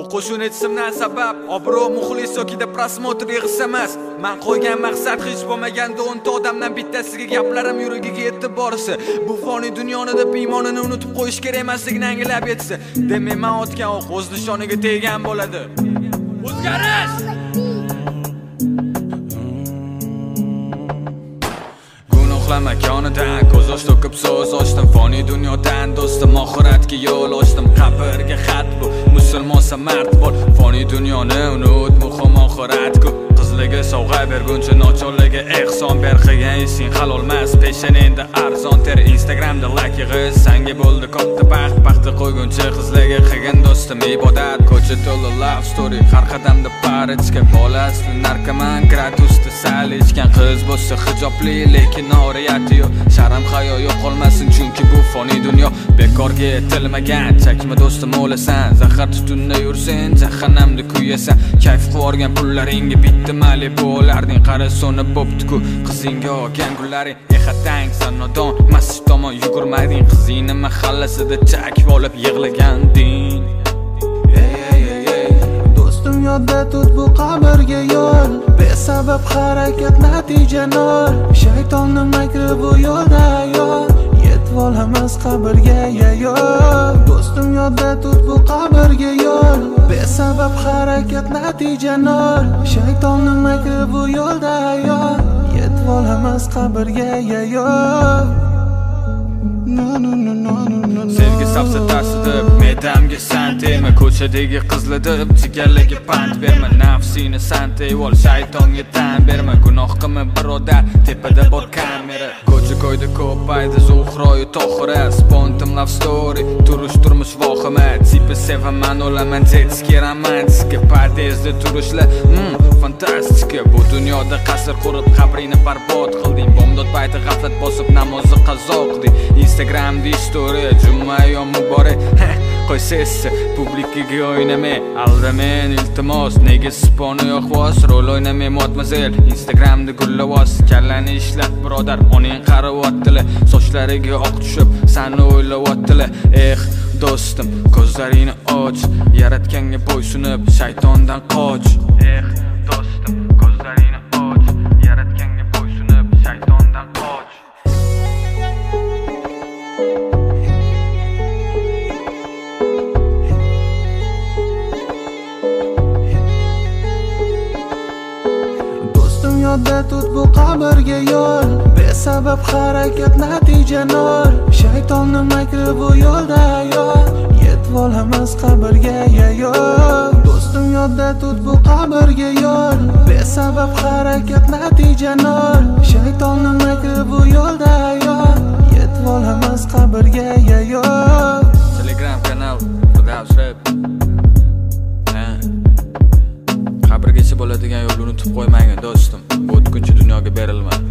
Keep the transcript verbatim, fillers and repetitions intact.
qo'shun etishimdan sabab obro' muxlis yoki da prosmotr yig'isi emas. Men qo'ygan maqsad hech bo'lmaganda o'nta odamdan bittasiga gaplarim yuragiga yetib borsa, bu foniy dunyoni deb iymonini unutib qo'yish kerak emasligini anglab yetsa, demak men otgan o'q o'z nishoniga teggan bo'ladi. O'zgarish! Makonidan ko'z yosh to'kib so'z ochdim, foniy dunyodan do'stim oxiratga yo'l ochdim. Qabrga xat bu, musulmonsa mard bo'l, foniy dunyoni unut, muhim oxirat-ku. Qizliga sovg'a berguncha nochorlarga ehson ber, qilgan ishing halolmas, peshanenda arzon ter. Instagramda like yig'ish sanga bo'ldi katta baxt, baxtli qo'yguncha qizlarga qilgan do'stim ibodat. Ko'cha to'la love story, har qadamda parachka, bola asli narkoman, gratusda sal ichgan qiz bo'lsa hijobli, lekin oriyati yo'q, sharm hayo yo'qolmasin chunki bu foniy dunyo bekorga etilmagan. Chakma do'stim o'lasan, zahar tutunda yursang, jahannamda kuyasan. Kayf qilib pullaringga bitta mali bo'larding, qara soni bo'pti-ku qizingga olgan gullaring. Ehatang sanodon, masjid tomon yugurmading, qizingni mahallasida chakib olib yig'laganding. Do'stim yodda tut bu qabrga yo'l, besabab harakat natija nol. Shaytonning makri bu yo'lda yo'l, yetib olamiz qabrga yo'l. Do'stim yodda tut bu qabrga yo'l, besabab harakat natija nol. Shaytonning makri bu yo'lda yo'l, yetib olamiz qabrga yo'l. No no no no no. Sevgi safsatasi deb medamga san tema, ko'chadagi qizlar deb jigarlarga pand berma, nafsini santay ol, shaytonga tan berma. Gunoh qilma birodar, tepada bor kamera. Ko'cha ko'yda ko'paydi Zuhroyu Tohira, spontan love story, turish turmush vohima. Tipi sevaman, olaman jetski romantika, podyezdda turishlar mm, fantastika. Bu dunyoda qasr qurib qabrini barbod qilding, bomdod payti g'aflat bosib namozni qazo qilding. Instagramda story, juma yom muborak, qo'y sessi, publikaga o'ynamay, aldamen iltimos, nega sponi yo'q vos, rol o'ynamay modmazel. Instagramda gullavos, kallani ishlat birodar, oning qarayotdilar, sochlariga oq tushib, seni o'ylayotdilar. Eh, do'stim, ko'zlaringni och, yaratganga bo'ysunib, shaytondan qoch. Eh, do'stim, ko'zlaringni och, yaratganga bo'ysunib, shaytondan qoch. Yodda tut bu qabrga yo'l, besabab harakat natija nol. Shaytonning makri bu yo'lda yo'l, yetib olamiz qabrga yo'l. Do'stim yodda tut bu qabrga yo'l, besabab harakat natija nol. Shaytonning makri bu yo'lda yo'l, yetib olamiz qabrga yo'l. Telegram kanal Firdavs Rap. Qabrgacha bo'ladigan yo'lni unutib qo'ymang do'stim. Bu o'tkinchi dunyoga berilma.